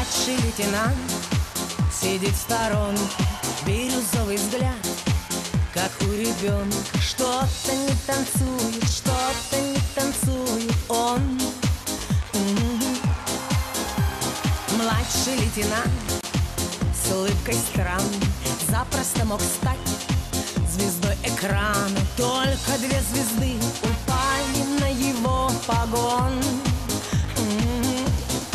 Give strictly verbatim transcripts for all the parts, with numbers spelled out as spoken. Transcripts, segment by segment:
Младший лейтенант сидит в сторонке, бирюзовый взгляд, как у ребенка. Что-то не танцует, что-то не танцует он. М-м-м. Младший лейтенант с улыбкой странной запросто мог стать звездой экрана. Только две звезды упали на его погон. М-м-м.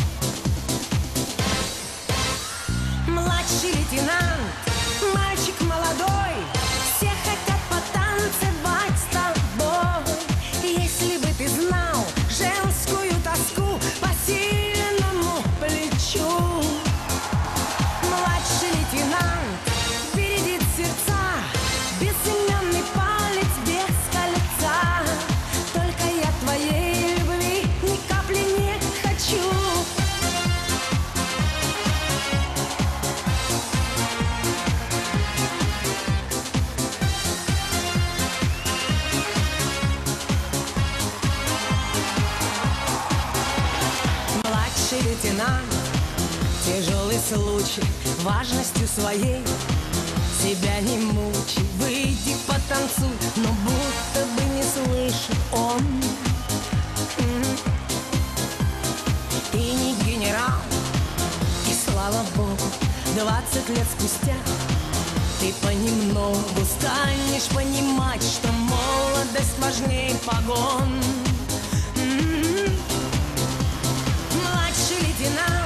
Младший лейтенант, мальчик молодой, все хотят потанцевать с тобой. Если бы ты знал женскую тоску по сильному плечу. Младший лейтенант бередит сердца, безымянный палец без кольца. Только я твоей любви ни капли не хочу. Младший лейтенант, тяжелый случай, важностью своей себя не мучай. Выйди, потанцуй, но будто бы не слышит он. М-м. Ты не генерал, и слава богу, двадцать лет спустя ты понемногу станешь понимать, что молодость важнее погон. М-м. Младший лейтенант